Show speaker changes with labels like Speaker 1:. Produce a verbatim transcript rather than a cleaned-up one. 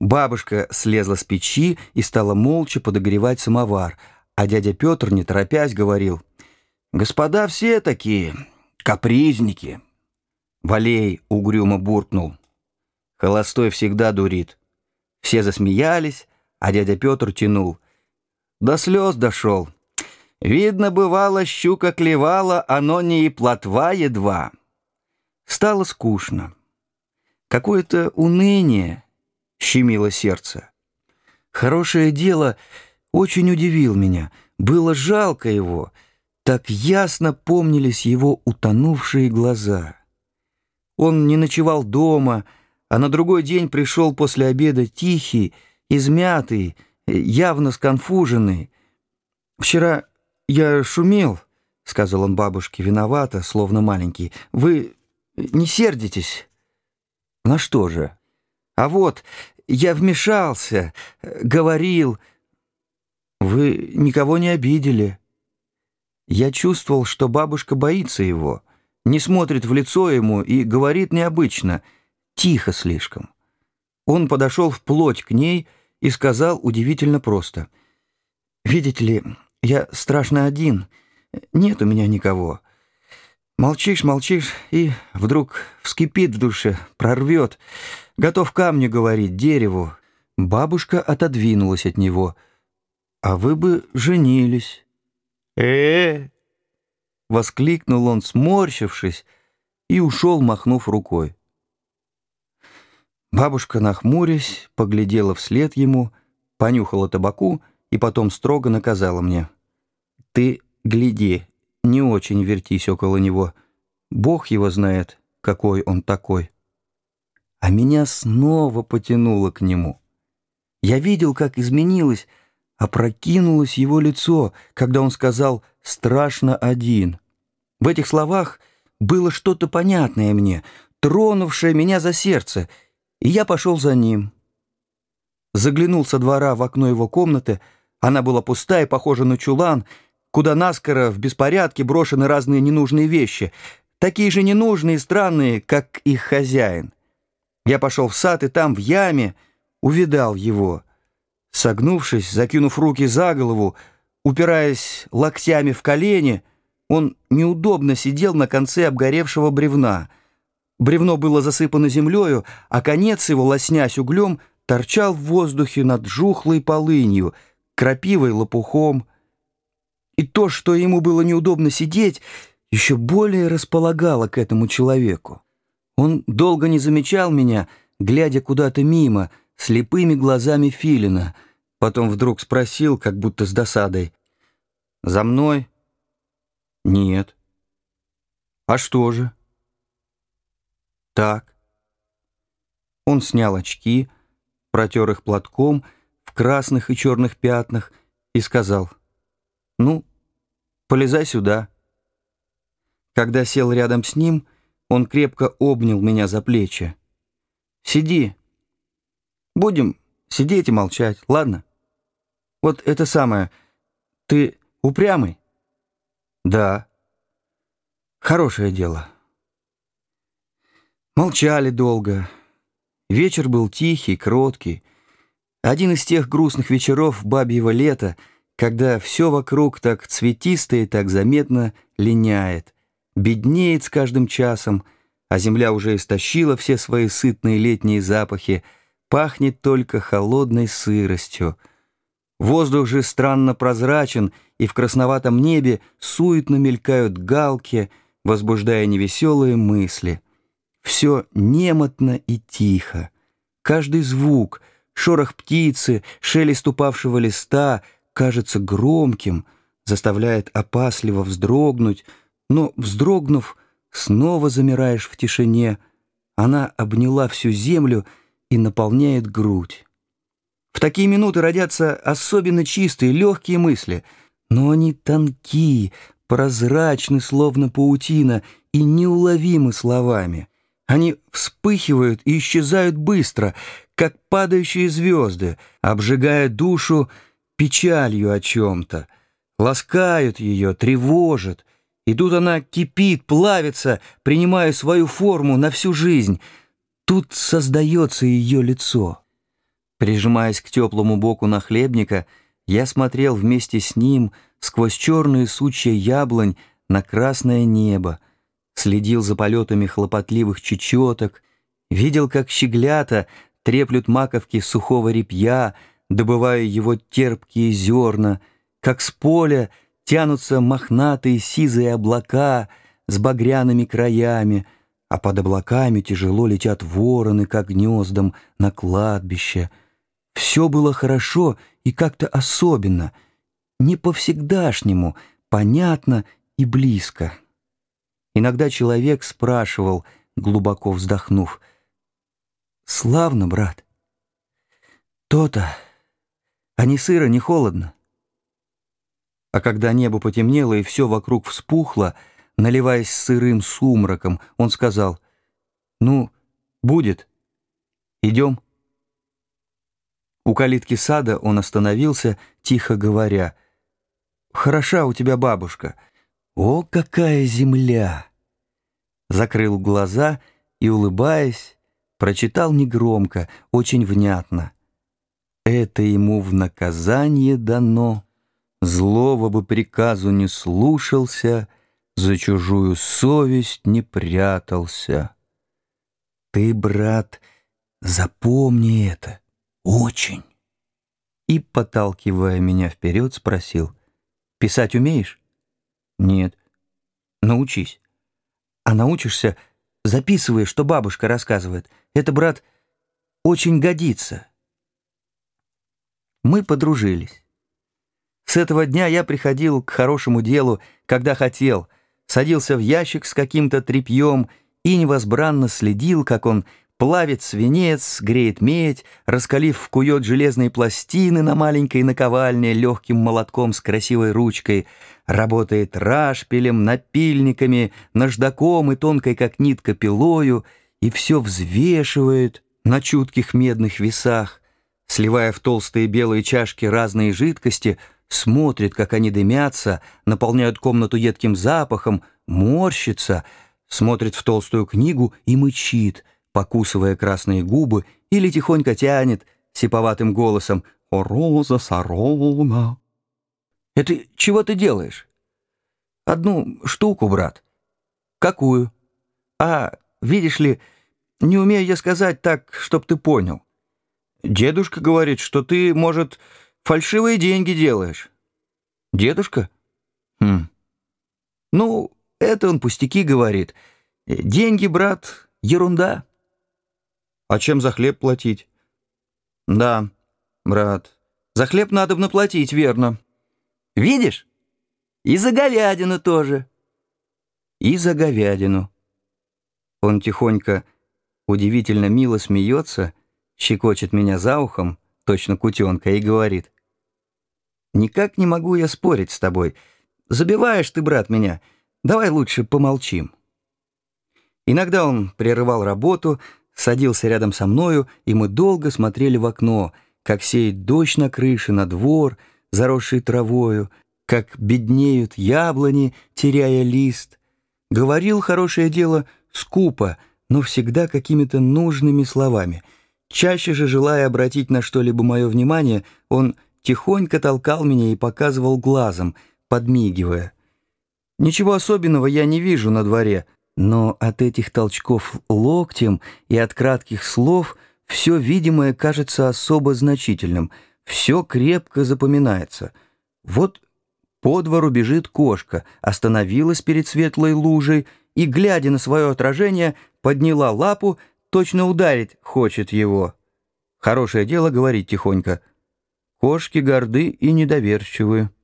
Speaker 1: Бабушка слезла с печи и стала молча подогревать самовар, а дядя Петр, не торопясь, говорил: «Господа все такие капризники». Валей угрюмо буркнул: «Холостой всегда дурит». Все засмеялись, а дядя Петр тянул: «До слез дошел. Видно, бывало, щука клевала, оно не и плотва едва». Стало скучно. Какое-то уныние щемило сердце. Хорошее дело очень удивил меня. Было жалко его. Так ясно помнились его утонувшие глаза. Он не ночевал дома, а на другой день пришел после обеда тихий, измятый, явно сконфуженный. «Вчера я шумел», — сказал он бабушке виновато, словно маленький. «Вы не сердитесь?» «На что же?» «А вот, я вмешался, говорил». «Вы никого не обидели». Я чувствовал, что бабушка боится его, не смотрит в лицо ему и говорит необычно, тихо слишком. Он подошел вплоть к ней и сказал удивительно просто: «Видите ли, я страшно один, нет у меня никого». Молчишь, молчишь, и вдруг вскипит в душе, прорвет. Готов камню говорить, дереву. Бабушка отодвинулась от него. «А вы бы женились». «Э-э-э!» — воскликнул он, сморщившись, и ушел, махнув рукой. Бабушка, нахмурясь, поглядела вслед ему, понюхала табаку и потом строго наказала мне: «Ты гляди, не очень вертись около него. Бог его знает, какой он такой». А меня снова потянуло к нему. Я видел, как изменилось, опрокинулось его лицо, когда он сказал «страшно один». В этих словах было что-то понятное мне, тронувшее меня за сердце, и я пошел за ним. Заглянул со двора в окно его комнаты. Она была пустая, похожа на чулан, куда наскоро в беспорядке брошены разные ненужные вещи, такие же ненужные и странные, как их хозяин. Я пошел в сад, и там, в яме, увидал его. Согнувшись, закинув руки за голову, упираясь локтями в колени, он неудобно сидел на конце обгоревшего бревна. Бревно было засыпано землею, а конец его, лоснясь углем, торчал в воздухе над жухлой полынью, крапивой, лопухом. И то, что ему было неудобно сидеть, еще более располагало к этому человеку. Он долго не замечал меня, глядя куда-то мимо, слепыми глазами филина. Потом вдруг спросил, как будто с досадой: «За мной?» «Нет». «А что же?» «Так». Он снял очки, протер их платком в красных и черных пятнах и сказал: «Ну, полезай сюда». Когда сел рядом с ним, он крепко обнял меня за плечи. «Сиди. Будем сидеть и молчать, ладно? Вот это самое. Ты упрямый?» «Да». «Хорошее дело». Молчали долго. Вечер был тихий, кроткий. Один из тех грустных вечеров бабьего лета, когда все вокруг так цветисто и так заметно линяет, беднеет с каждым часом, а земля уже истощила все свои сытные летние запахи, пахнет только холодной сыростью. Воздух же странно прозрачен, и в красноватом небе суетно мелькают галки, возбуждая невеселые мысли. Все немотно и тихо. Каждый звук, шорох птицы, шелест упавшего листа кажется громким, заставляет опасливо вздрогнуть, но, вздрогнув, снова замираешь в тишине. Она обняла всю землю и наполняет грудь. В такие минуты родятся особенно чистые, легкие мысли, но они тонкие, прозрачны, словно паутина, и неуловимы словами. Они вспыхивают и исчезают быстро, как падающие звезды, обжигая душу печалью о чем-то, ласкают ее, тревожат, и тут она кипит, плавится, принимая свою форму на всю жизнь. Тут создается ее лицо. Прижимаясь к теплому боку нахлебника, я смотрел вместе с ним сквозь черные сучья яблонь на красное небо, следил за полетами хлопотливых чечеток, видел, как щеглята треплют маковки сухого репья, добывая его терпкие зерна, как с поля тянутся мохнатые сизые облака с багряными краями, а под облаками тяжело летят вороны, как гнездом на кладбище. Все было хорошо и как-то особенно, не по-всегдашнему, понятно и близко. Иногда человек спрашивал, глубоко вздохнув: «Славно, брат?» «То-то, а не сыро, не холодно?» А когда небо потемнело и все вокруг вспухло, наливаясь сырым сумраком, он сказал: «Ну, будет. Идем». У калитки сада он остановился, тихо говоря: «Хороша у тебя бабушка. О, какая земля!» Закрыл глаза и, улыбаясь, прочитал негромко, очень внятно: «Это ему в наказание дано, злого бы приказу не слушался, за чужую совесть не прятался. Ты, брат, запомни это очень». И, подталкивая меня вперед, спросил: «Писать умеешь?» «Нет». «Научись. А научишься, записывай, что бабушка рассказывает. Это, брат, очень годится». Мы подружились. С этого дня я приходил к хорошему делу, когда хотел, садился в ящик с каким-то тряпьем и невозбранно следил, как он плавит свинец, греет медь, раскалив, кует железные пластины на маленькой наковальне легким молотком с красивой ручкой, работает рашпилем, напильниками, наждаком и тонкой, как нитка, пилою, и все взвешивает на чутких медных весах, сливая в толстые белые чашки разные жидкости, смотрит, как они дымятся, наполняют комнату едким запахом, морщится, смотрит в толстую книгу и мычит, покусывая красные губы, или тихонько тянет сиповатым голосом: «О, роза сорона!» «Это чего ты делаешь?» «Одну штуку, брат». «Какую?» «А, видишь ли, не умею я сказать так, чтоб ты понял. Дедушка говорит, что ты, может, фальшивые деньги делаешь». «Дедушка?» «Хм. Ну, это он пустяки говорит. Деньги, брат, ерунда». «А чем за хлеб платить?» «Да, брат, за хлеб надо бы наплатить, верно». «Видишь? И за говядину тоже». «И за говядину». Он тихонько, удивительно мило смеется, щекочет меня за ухом, точно кутенка, и говорит: «Никак не могу я спорить с тобой. Забиваешь ты, брат, меня. Давай лучше помолчим». Иногда он прерывал работу, садился рядом со мною, и мы долго смотрели в окно, как сеет дождь на крыше, на двор, заросший травою, как беднеют яблони, теряя лист. Говорил хорошее дело скупо, но всегда какими-то нужными словами. Чаще же, желая обратить на что-либо мое внимание, он тихонько толкал меня и показывал глазом, подмигивая. Ничего особенного я не вижу на дворе, но от этих толчков локтем и от кратких слов все видимое кажется особо значительным, все крепко запоминается. Вот по двору бежит кошка, остановилась перед светлой лужей и, глядя на свое отражение, подняла лапу, точно ударить хочет его. Хорошее дело говорить тихонько. Кошки горды и недоверчивы.